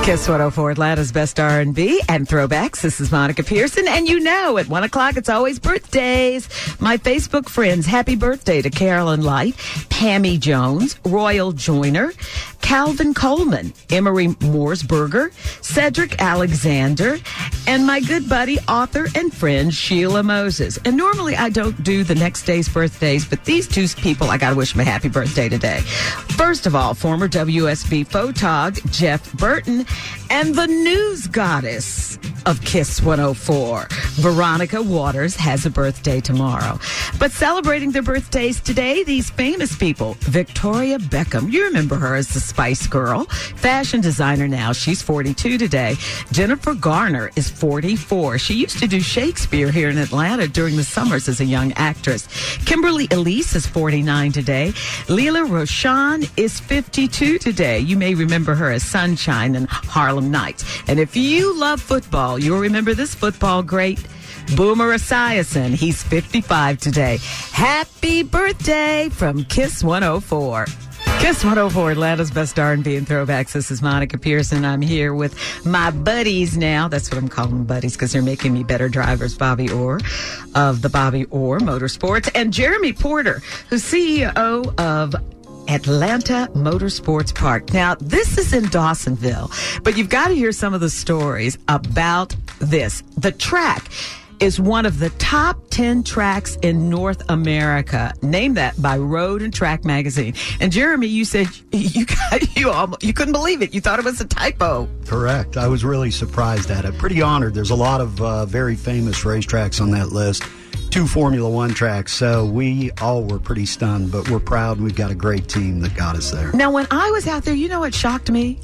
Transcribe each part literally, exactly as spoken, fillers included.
Kiss one oh four, Atlanta's best R and B and throwbacks. This is Monica Pearson, and you know, at one o'clock, it's always birthdays. My Facebook friends, happy birthday to Carolyn Light, Pammy Jones, Royal Joyner, Calvin Coleman, Emery Mooresberger, Cedric Alexander, and my good buddy, author and friend, Sheila Moses. And normally I don't do the next day's birthdays, but these two people, I got to wish them a happy birthday today. First of all, former W S B photog, Jeff Burton, and the news goddess of Kiss one oh four, Veronica Waters, has a birthday tomorrow. But celebrating their birthdays today, these famous people, Victoria Beckham, you remember her as the Spice Girl, fashion designer now, she's forty-two today. Jennifer Garner is forty-four. She used to do Shakespeare here in Atlanta during the summers as a young actress. Kimberly Elise is forty-nine today. Leela Roshan is fifty-two today. You may remember her as Sunshine in Harlem Nights. And if you love football, you'll remember this football great, Boomer Esiason. He's fifty-five today. Happy birthday from Kiss one oh four. Kiss one oh four, Atlanta's best R and B and throwbacks. This is Monica Pearson. I'm here with my buddies now. That's what I'm calling them, buddies, because they're making me better drivers. Bobby Orr of the Bobby Orr Motorsports, and Jeremy Porter, who's C E O of Atlanta Motorsports Park. Now, this is in Dawsonville, but you've got to hear some of the stories about this. The track is one of the top ten tracks in North America, named that by Road and Track magazine. And Jeremy, you said you got, you almost, you couldn't believe it. You thought it was a typo. Correct. I was really surprised at it. Pretty honored. There's a lot of uh, very famous racetracks on that list. Two Formula One tracks, so we all were pretty stunned, but we're proud. We've got a great team that got us there. Now, when I was out there, you know what shocked me?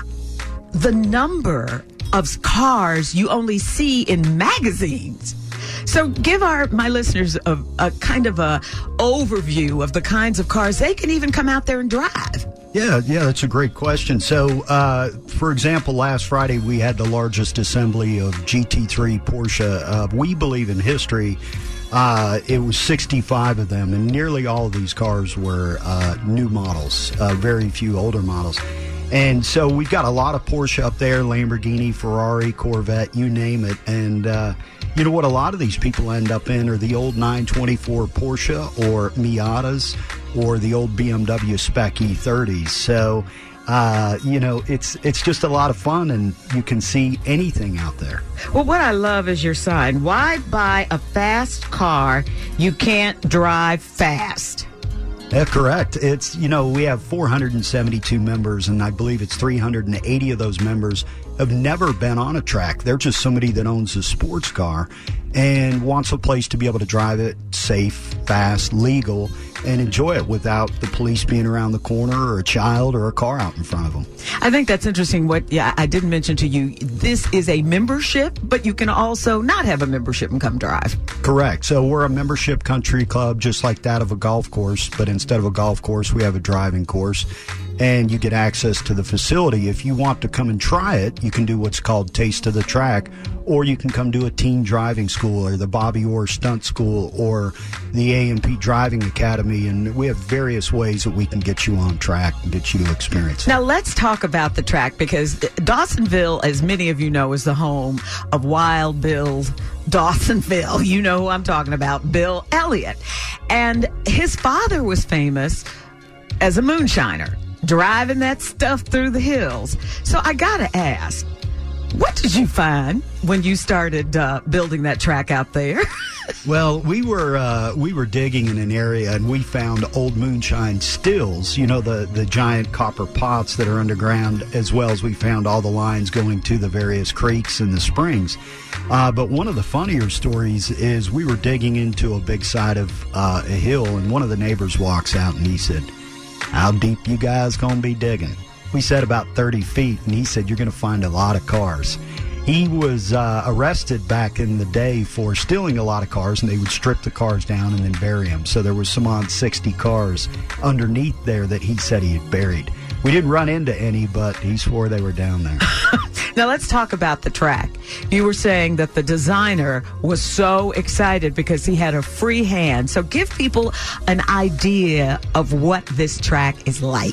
The number of cars you only see in magazines. So give our my listeners a, a kind of a overview of the kinds of cars they can even come out there and drive. Yeah, yeah, that's a great question. So, uh, for example, last Friday we had the largest assembly of G T three Porsche. Uh, we believe in history. Uh, it was sixty-five of them, and nearly all of these cars were uh, new models, uh, very few older models. And so we've got a lot of Porsche up there, Lamborghini, Ferrari, Corvette, you name it. And uh, you know what a lot of these people end up in are the old nine twenty-four Porsche or Miatas or the old B M W Spec E thirties. So, uh, you know, it's it's just a lot of fun, and you can see anything out there. Well, what I love is your sign. Why buy a fast car? You can't drive fast. Yeah, correct. It's, you know, we have four hundred seventy-two members, and I believe it's three hundred eighty of those members have never been on a track. They're just somebody that owns a sports car and wants a place to be able to drive it safe, fast, legal, and enjoy it without the police being around the corner or a child or a car out in front of them. I think that's interesting. What yeah, I didn't mention to you, this is a membership, but you can also not have a membership and come drive. Correct. So we're a membership country club, just like that of a golf course, but instead of a golf course, we have a driving course, and you get access to the facility. If you want to come and try it, you can do what's called Taste of the Track, or you can come to a teen driving school or the Bobby Orr Stunt School or the A M P Driving Academy, and we have various ways that we can get you on track and get you to experience it. Now, let's talk about the track, because Dawsonville, as many of you know, is the home of Wild Bill Dawsonville. You know who I'm talking about, Bill Elliott. And his father was famous as a moonshiner, driving that stuff through the hills. So I gotta ask, what did you find when you started uh, building that track out there? Well, we were uh, we were digging in an area, and we found old moonshine stills, you know, the, the giant copper pots that are underground, as well as we found all the lines going to the various creeks and the springs. Uh, but one of the funnier stories is we were digging into a big side of uh, a hill, and one of the neighbors walks out, and he said, "How deep you guys gonna be digging?" We said about thirty feet, and he said, "You're going to find a lot of cars." He was uh, arrested back in the day for stealing a lot of cars, and they would strip the cars down and then bury them. So there was some odd sixty cars underneath there that he said he had buried. We didn't run into any, but he swore they were down there. Now, let's talk about the track. You were saying that the designer was so excited because he had a free hand. So give people an idea of what this track is like.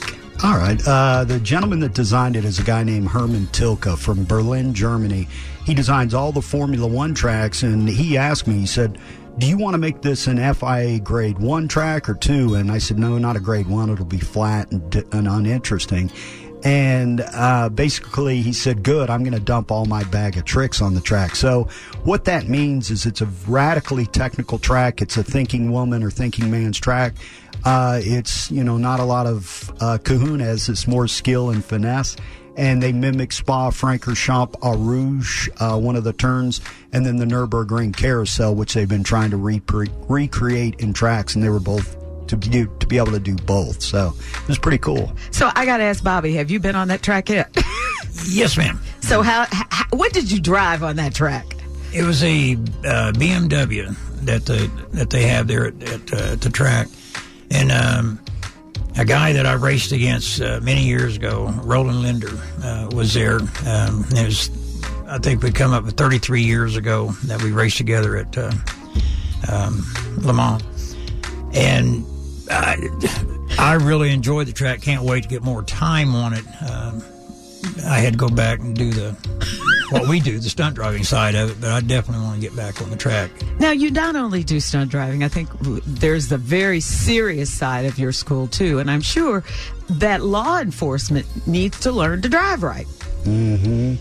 All right. Uh, the gentleman that designed it is a guy named Hermann Tilke from Berlin, Germany. He designs all the Formula One tracks, and he asked me, he said, do you want to make this an F I A grade one track or two? And I said, no, not a grade one. It'll be flat and, and uninteresting. And uh, basically he said, good, I'm going to dump all my bag of tricks on the track. So what that means is it's a radically technical track. It's a thinking woman or thinking man's track. Uh, it's, you know, not a lot of uh, kahunas. It's more skill and finesse. And they mimic Spa Francorchamps Eau Rouge, uh, one of the turns, and then the Nürburgring Carousel, which they've been trying to re- recreate in tracks, and they were both to be to be able to do both. So it was pretty cool. So I got to ask Bobby, have you been on that track yet? Yes, ma'am. So how, how what did you drive on that track? It was a uh, B M W that the that they have there at, at, uh, at the track, and um, a guy that I raced against uh, many years ago, Roland Linder, uh, was there. Um, it was, I think we come up with thirty-three years ago that we raced together at uh, um, Le Mans, and I, I really enjoyed the track. Can't wait to get more time on it. Um, I had to go back and do the what we do, the stunt driving side of it, but I definitely want to get back on the track. Now, you not only do stunt driving, I think there's the very serious side of your school, too, and I'm sure that law enforcement needs to learn to drive right. Mm-hmm.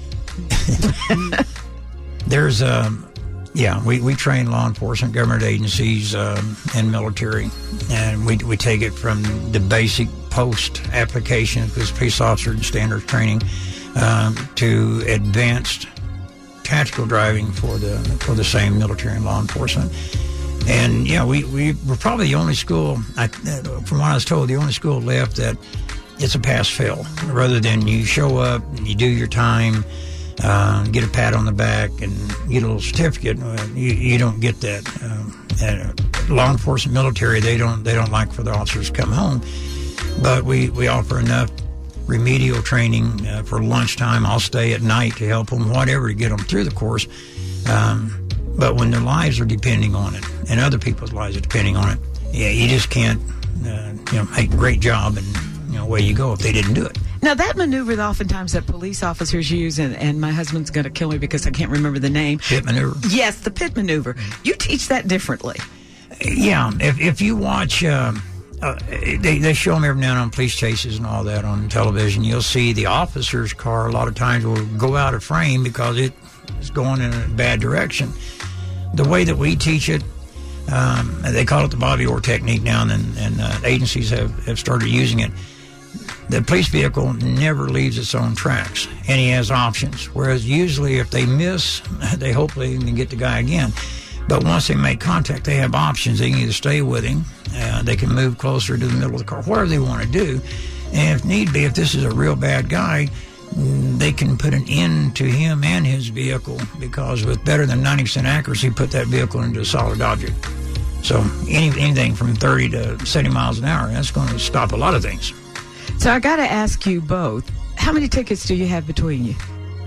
There's, um, yeah, we, we train law enforcement, government agencies, um, and military, and we we take it from the basic post application, because police officer and standards training, um, to advanced tactical driving for the for the same military and law enforcement. And yeah, we we were probably the only school, I, from what I was told, the only school left that it's a pass fail, rather than you show up and you do your time. Uh, get a pat on the back and get a little certificate. Uh, you, you don't get that. Um, uh, law enforcement, military, they don't they don't like for the officers to come home. But we, we offer enough remedial training uh, for lunchtime. I'll stay at night to help them, whatever, to get them through the course. Um, but when their lives are depending on it, and other people's lives are depending on it, yeah, you just can't uh, you know make a great job, and you know away you go if they didn't do it. Now, that maneuver that oftentimes that police officers use, and, and my husband's going to kill me because I can't remember the name. Pit maneuver? Yes, the pit maneuver. You teach that differently. Yeah. If if you watch, uh, uh, they, they show them every now and then on police chases and all that on television. You'll see the officer's car a lot of times will go out of frame because it is going in a bad direction. The way that we teach it, um, they call it the Bobby Orr technique now, and, and uh, agencies have, have started using it. The police vehicle never leaves its own tracks, and he has options. Whereas usually if they miss, they hope they can get the guy again. But once they make contact, they have options. They can either stay with him, uh, they can move closer to the middle of the car, whatever they want to do. And if need be, if this is a real bad guy, they can put an end to him and his vehicle, because with better than ninety percent accuracy, put that vehicle into a solid object. So any, anything from thirty to seventy miles an hour, that's going to stop a lot of things. So I got to ask you both, how many tickets do you have between you?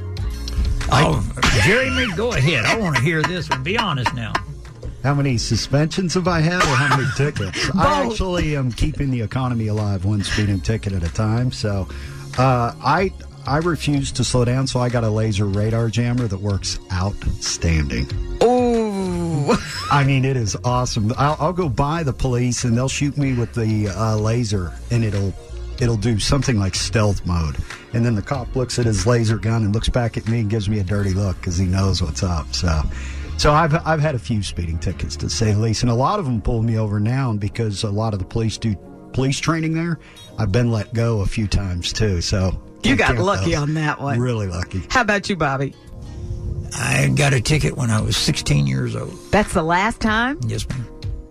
Oh, Jeremy, go ahead. I want to hear this one. Be honest now. How many suspensions have I had, or how many tickets? Both. I actually am keeping the economy alive, one speeding ticket at a time. So uh, I I refuse to slow down, so I got a laser radar jammer that works outstanding. Oh, I mean, it is awesome. I'll, I'll go by the police, and they'll shoot me with the uh, laser, and it'll it'll do something like stealth mode. And then the cop looks at his laser gun and looks back at me and gives me a dirty look because he knows what's up. So so I've I've had a few speeding tickets, to say the least. And a lot of them pull me over now, and because a lot of the police do police training there, I've been let go a few times, too. So you got lucky those. On that one. Really lucky. How about you, Bobby? I got a ticket when I was sixteen years old. That's the last time? Yes, ma'am.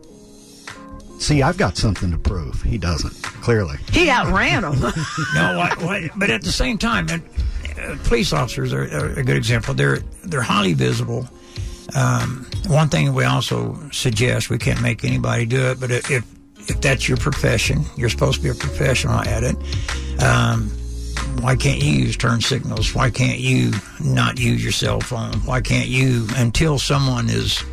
See, I've got something to prove. He doesn't, clearly. He outran him. No, what, what, but at the same time, and, uh, police officers are, are a good example. They're they're highly visible. Um, one thing we also suggest, we can't make anybody do it, but if if that's your profession, you're supposed to be a professional at it. Um, why can't you use turn signals? Why can't you not use your cell phone? Why can't you, until someone is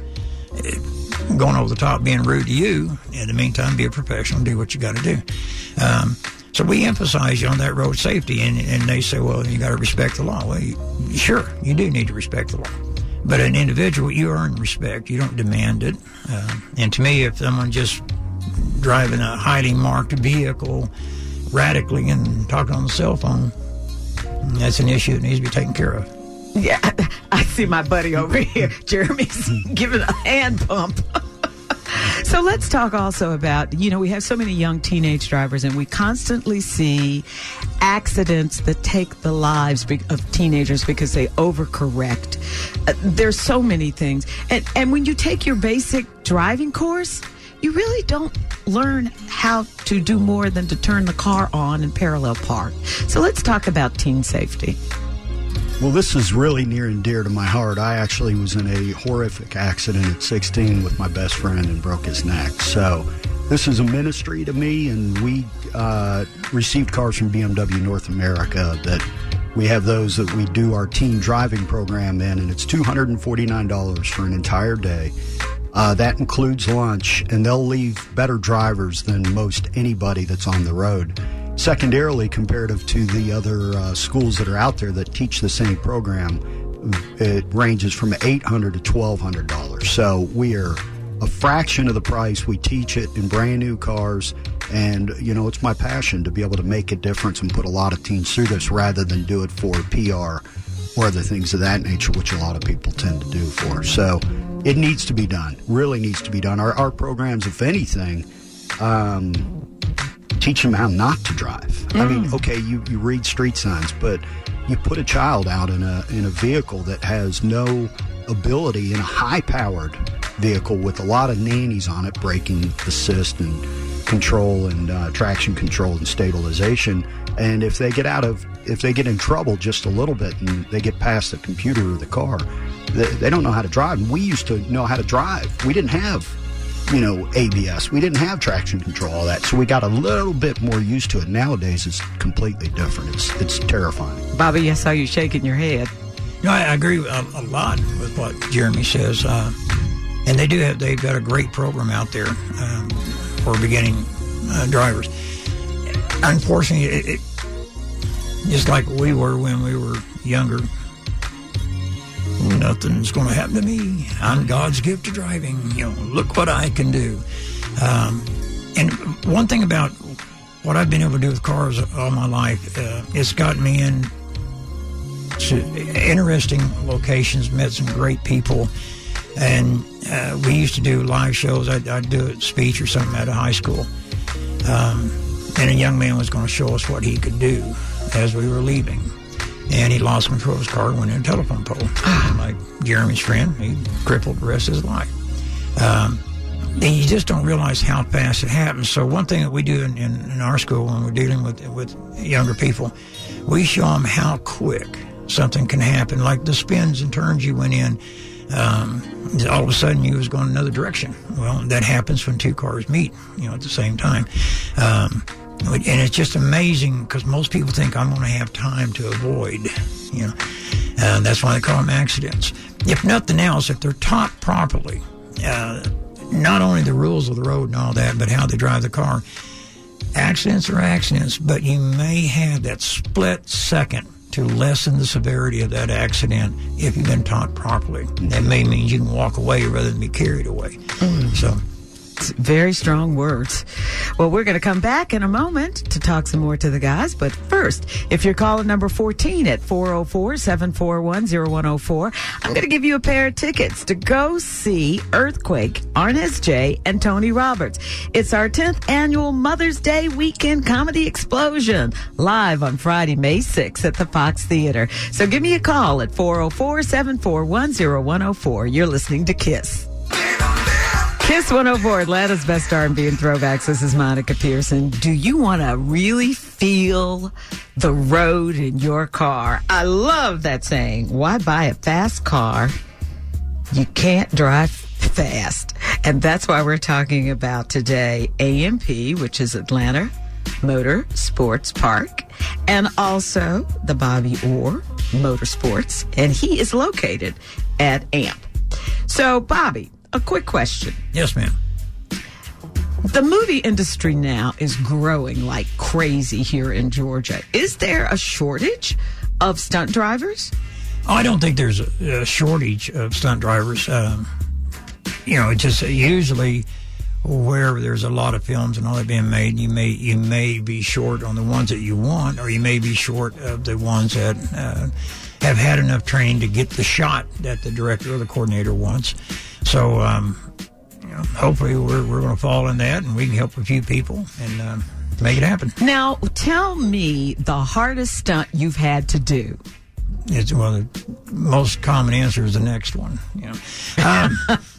going over the top, being rude to you, in the meantime, be a professional, do what you got to do. Um, So we emphasize on that road safety, and, and they say, well, you got to respect the law. Well, you, sure, you do need to respect the law. But an individual, you earn respect. You don't demand it. Uh, and to me, if someone just driving a highly marked vehicle radically and talking on the cell phone, that's an issue that needs to be taken care of. Yeah, I see my buddy over here, Jeremy's giving a hand pump. So let's talk also about, you know, we have so many young teenage drivers, and we constantly see accidents that take the lives of teenagers because they overcorrect. Uh, there's so many things. And, and when you take your basic driving course, you really don't learn how to do more than to turn the car on and parallel park. So let's talk about teen safety. Well, this is really near and dear to my heart. I actually was in a horrific accident at sixteen with my best friend and broke his neck. So this is a ministry to me, and we uh, received cars from B M W North America that we have those that we do our teen driving program in, and it's two hundred forty-nine dollars for an entire day. Uh, that includes lunch, and they'll leave better drivers than most anybody that's on the road. Secondarily, comparative to the other uh, schools that are out there that teach the same program, it ranges from eight hundred dollars to twelve hundred dollars. So we are a fraction of the price. We teach it in brand new cars, and, you know, it's my passion to be able to make a difference and put a lot of teens through this rather than do it for P R or other things of that nature, which a lot of people tend to do for. So it needs to be done, really needs to be done. Our, our programs, if anything, um, teach them how not to drive. Mm. I mean, okay, you, you read street signs, but you put a child out in a in a vehicle that has no ability, in a high-powered vehicle with a lot of nannies on it, braking assist and control and uh, traction control and stabilization. And if they get out of, if they get in trouble just a little bit and they get past the computer or the car, they, they don't know how to drive. And we used to know how to drive. We didn't have, you know, A B S. We didn't have traction control, all that. So we got a little bit more used to it. Nowadays, it's completely different. It's it's terrifying. Bobby, I saw you shaking your head. No, I agree a, a lot with what Jeremy says. Uh, and they do have, they've got a great program out there um, for beginning uh, drivers. Unfortunately, it, it, just like we were when we were younger, nothing's going to happen to me. I'm God's gift to driving. You know, look what I can do. Um, and one thing about what I've been able to do with cars all my life, uh, it's gotten me in to interesting locations, met some great people. And uh, we used to do live shows. I'd, I'd do a speech or something at a high school. Um, and a young man was going to show us what he could do as we were leaving. And he lost control of his car and went in a telephone pole. And like Jeremy's friend, he crippled the rest of his life. Um, and you just don't realize how fast it happens. So one thing that we do in, in, in our school when we're dealing with, with younger people, we show them how quick something can happen. Like the spins and turns you went in, um, all of a sudden you was going another direction. Well, that happens when two cars meet, you know, at the same time. Um, and it's just amazing because most people think I'm going to have time to avoid, you know. Uh, that's why they call them accidents. If nothing else, if they're taught properly, uh, not only the rules of the road and all that, but how they drive the car, accidents are accidents, but you may have that split second to lessen the severity of that accident if you've been taught properly. That may mean you can walk away rather than be carried away. Mm. So. Very strong words. Well, we're going to come back in a moment to talk some more to the guys. But first, if you're calling number fourteen at four oh four, seven four one, oh one oh four, I'm going to give you a pair of tickets to go see Earthquake, Arnez J, and Tony Roberts. It's our tenth annual Mother's Day Weekend Comedy Explosion, live on Friday, May sixth at the Fox Theater. So give me a call at four oh four, seven four one, oh one oh four. You're listening to KISS. KISS one oh four, Atlanta's best R and B and throwbacks. This is Monica Pearson. Do you want to really feel the road in your car? I love that saying. Why buy a fast car? You can't drive fast. And that's why we're talking about today A M P, which is Atlanta Motor Sports Park, and also the Bobby Orr Motorsports. And he is located at A M P. So, Bobby, a quick question. Yes, ma'am. The movie industry now is growing like crazy here in Georgia. Is there a shortage of stunt drivers? I don't think there's a, a shortage of stunt drivers. Um, you know, it's just usually wherever there's a lot of films and all that being made, you may you may be short on the ones that you want, or you may be short of the ones that uh, have had enough training to get the shot that the director or the coordinator wants. So, um, you know, hopefully we're we're going to fall in that, and we can help a few people and uh, make it happen. Now, tell me the hardest stunt you've had to do. It's well, the most common answer is the next one. You know, um,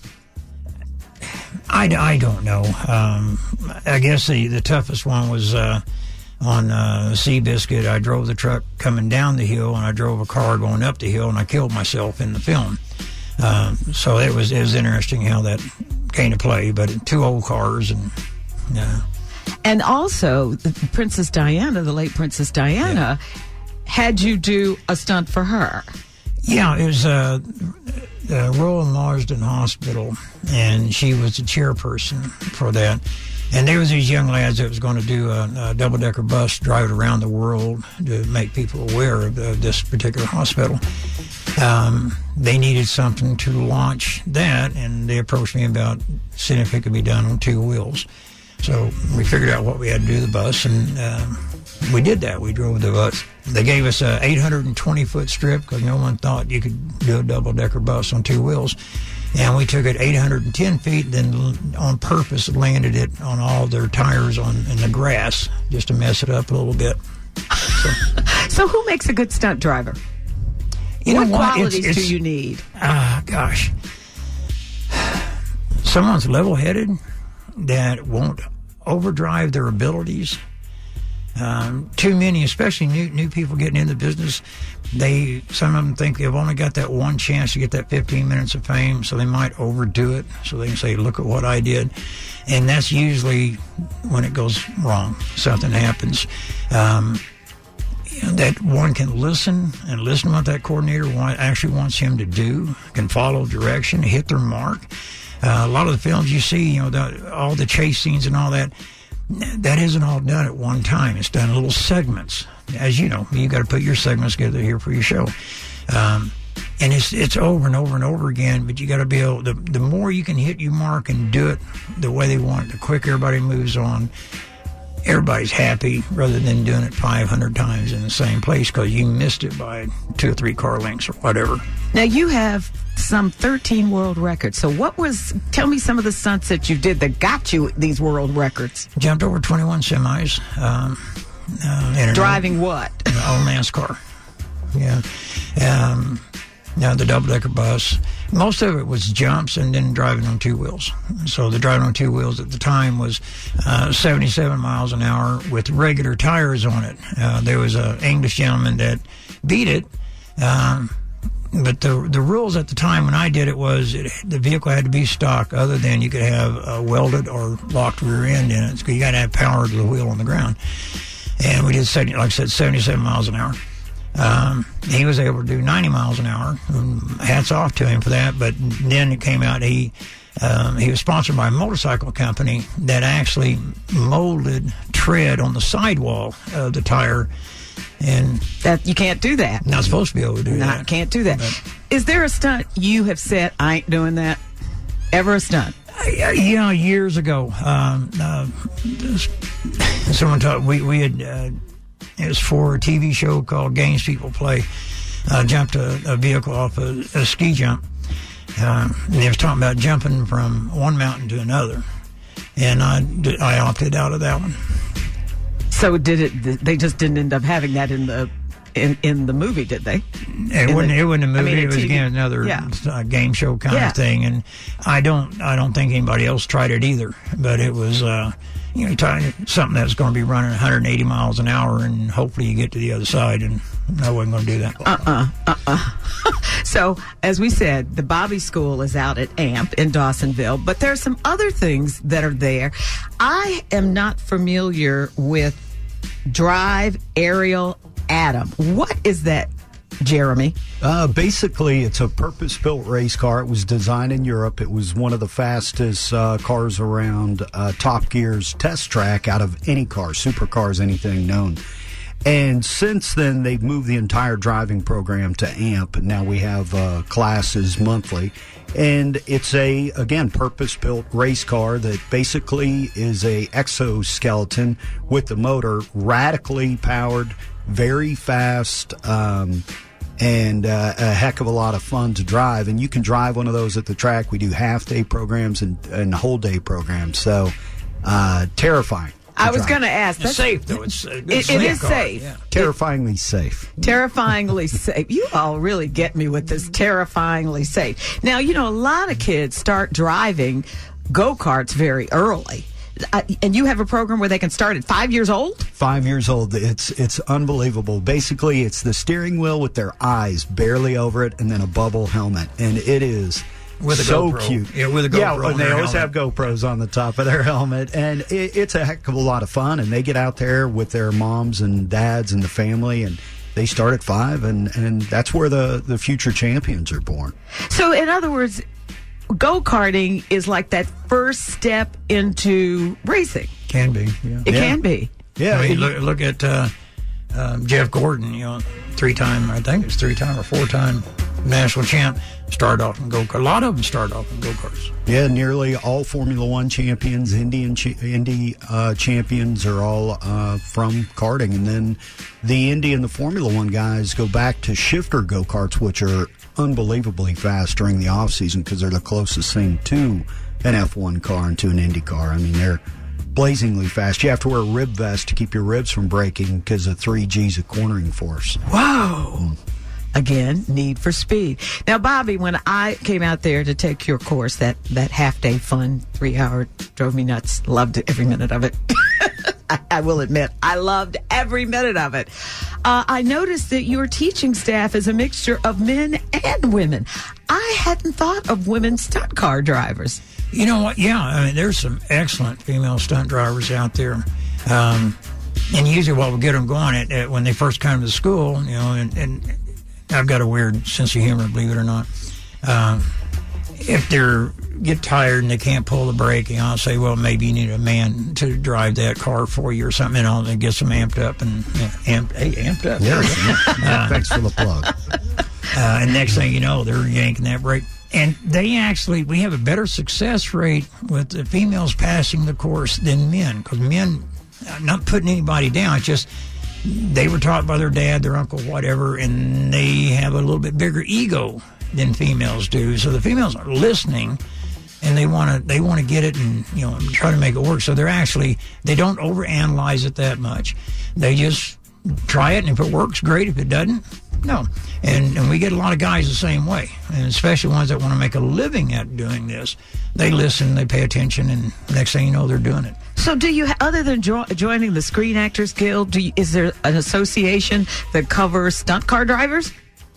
I, I don't know. Um, I guess the, the toughest one was uh, on uh, Seabiscuit. I drove the truck coming down the hill, and I drove a car going up the hill, and I killed myself in the film. Um, so it was it was interesting how that came to play. But two old cars and. Uh, and also, Princess Diana, the late Princess Diana. Yeah. Had you do a stunt for her? Yeah, it was uh, the Royal Marsden Hospital, and she was the chairperson for that. And there was these young lads that was going to do a, a double-decker bus, drive it around the world to make people aware of, of this particular hospital. Um, they needed something to launch that, and they approached me about seeing if it could be done on two wheels. So we figured out what we had to do to the bus, and um, we did that. We drove the bus. They gave us a eight hundred twenty foot strip because no one thought you could do a double-decker bus on two wheels. And we took it eight hundred ten feet, then on purpose landed it on all their tires on in the grass just to mess it up a little bit. So, so who makes a good stunt driver? You what know what? qualities it's, it's, do you need? Ah, gosh. Someone's level-headed that won't overdrive their abilities. Um, too many, especially new new people getting into the business, they some of them think they've only got that one chance to get that fifteen minutes of fame, so they might overdo it so they can say, look at what I did. And that's usually when it goes wrong. Something happens. Um, you know, that one can listen and listen to what that coordinator want, actually wants him to do, can follow direction, hit their mark. Uh, a lot of the films you see, you know, the, all the chase scenes and all that, that isn't all done at one time. It's done in little segments. As you know, you got to put your segments together here for your show. Um, and it's it's over and over and over again, but you got to be able, the, the more you can hit your mark and do it the way they want it, the quicker everybody moves on, everybody's happy rather than doing it five hundred times in the same place because you missed it by two or three car lengths or whatever. Now, you have some thirteen world records. So what was, tell me some of the stunts that you did that got you these world records. Jumped over twenty-one semis. Um, uh, Driving old, what? An old man's car. Yeah. Um, now, the double-decker bus. Most of it was jumps and then driving on two wheels. So the driving on two wheels at the time was uh, seventy-seven miles an hour with regular tires on it. Uh, there was an English gentleman that beat it. Um, But the the rules at the time when I did it was it, the vehicle had to be stock, other than you could have a welded or locked rear end in it. So you got to have power to the wheel on the ground. And we did, seventy, like I said, seventy-seven miles an hour. Um, he was able to do ninety miles an hour. Hats off to him for that. But then it came out he um, he was sponsored by a motorcycle company that actually molded tread on the sidewall of the tire. And that you can't do that. Not supposed to be able to do not, that. Can't do that. But, is there a stunt you have said, I ain't doing that? Ever a stunt? Uh, yeah, years ago. Um, uh, someone talked, we, we had, uh, it was for a T V show called Games People Play. I uh, jumped a, a vehicle off a, a ski jump. Uh, and they was talking about jumping from one mountain to another. And I, I opted out of that one. So did it? They just didn't end up having that in the in, in the movie, did they? It in wasn't. The, it wasn't a movie. I mean, it was T V. Again another yeah. uh, game show kind yeah. of thing. And I don't. I don't think anybody else tried it either. But it was, uh, you know, trying something that's going to be running one hundred eighty miles an hour, and hopefully you get to the other side. And I wasn't going to do that. Uh uh-uh, uh uh. So as we said, the Bobby School is out at A M P in Dawsonville, but there are some other things that are there. I am not familiar with Drive Aerial Atom. What is that Jeremy? Uh, basically, it's a purpose-built race car. It was designed in Europe. It was one of the fastest uh, cars around uh, Top Gear's test track out of any car, supercars, anything known. And since then, they've moved the entire driving program to A M P. Now we have uh, classes monthly. And it's a, again, purpose-built race car that basically is a exoskeleton with the motor, radically powered, very fast, um, and uh, a heck of a lot of fun to drive. And you can drive one of those at the track. We do half-day programs and, and whole-day programs. So, uh, terrifying. I was going to ask. It's safe, though. It's a good it, it is car. safe. Yeah. Terrifyingly safe. Terrifyingly safe. You all really get me with this terrifyingly safe. Now, you know, a lot of kids start driving go-karts very early. Uh, and you have a program where they can start at five years old? Five years old. It's it's unbelievable. Basically, it's the steering wheel with their eyes barely over it and then a bubble helmet. And it is... With a so GoPro. cute. Yeah, with a GoPro. Yeah, and they their always helmet. have GoPros on the top of their helmet. And it, it's a heck of a lot of fun. And they get out there with their moms and dads and the family, and they start at five, and, and that's where the, the future champions are born. So, in other words, go-karting is like that first step into racing. Can be, yeah. It Yeah. can be. Yeah. I mean, and- look, look at uh, um, Jeff Gordon, you know, three-time, I think it's three-time or four-time national champ, started off in go-karts. A lot of them start off in go-karts. Yeah, nearly all Formula One champions, Indian cha- Indy uh, champions are all uh, from karting. And then the Indy and the Formula One guys go back to shifter go-karts, which are unbelievably fast during the off-season because they're the closest thing to an F one car and to an Indy car. I mean, they're blazingly fast. You have to wear a rib vest to keep your ribs from breaking because of three G's of cornering force. Wow. Mm. Again, need for speed. Now, Bobby, when I came out there to take your course, that, that half-day fun, three-hour, drove me nuts. Loved every minute of it. I, I will admit, I loved every minute of it. Uh, I noticed that your teaching staff is a mixture of men and women. I hadn't thought of women stunt car drivers. You know what? Yeah, I mean, there's some excellent female stunt drivers out there. Um, and usually what will get them going at, at when they first come to school, you know, and, and I've got a weird sense of humor, believe it or not. Um, if they're get tired and they can't pull the brake, you know, I'll say, well, maybe you need a man to drive that car for you or something, and all that gets them amped up and you know, amped, hey, amped up. Yes. uh, Thanks for the plug. Uh, and next thing you know, they're yanking that brake. And they actually, we have a better success rate with the females passing the course than men, because men, I'm not putting anybody down, it's just they were taught by their dad, their uncle, whatever, and they have a little bit bigger ego than females do. So the females are listening, and they want to they want to get it and you know try to make it work. So they're actually they don't overanalyze it that much. They just try it, and if it works, great. If it doesn't, no. And and we get a lot of guys the same way, and especially ones that want to make a living at doing this. They listen, they pay attention, and next thing you know, they're doing it. So do you, other than jo- joining the Screen Actors Guild, do you, is there an association that covers stunt car drivers?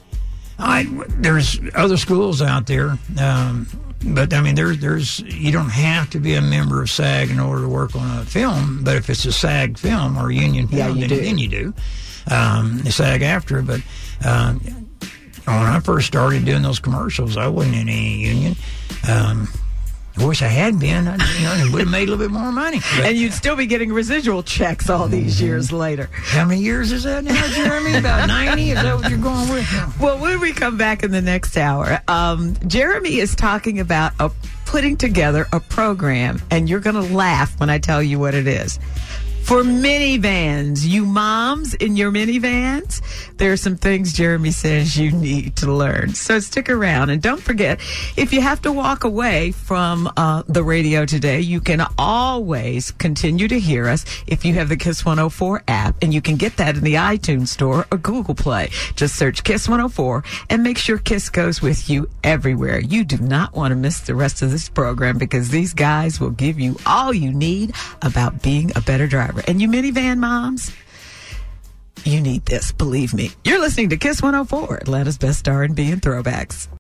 I, there's other schools out there, um, but I mean, there's there's you don't have to be a member of SAG in order to work on a film. But if it's a SAG film or a union film, Yeah, you then, do. then you do. Um, the SAG after, but um, when I first started doing those commercials, I wasn't in any union. Um, I wish I had been. I, you know, and would have made a little bit more money. But And you'd still be getting residual checks all these years later. how many years is that now, Jeremy? About ninety? Is that what you're going with? Well, when we come back in the next hour, um, Jeremy is talking about a, putting together a program, and you're going to laugh when I tell you what it is. For minivans, you moms in your minivans, there are some things Jeremy says you need to learn. So stick around. And don't forget, if you have to walk away from uh, the radio today, you can always continue to hear us if you have the Kiss one oh four app. And you can get that in the iTunes Store or Google Play. Just search Kiss one oh four and make sure Kiss goes with you everywhere. You do not want to miss the rest of this program because these guys will give you all you need about being a better driver. And you minivan moms, you need this, believe me. You're listening to Kiss one oh four, Atlanta's best R and B and throwbacks.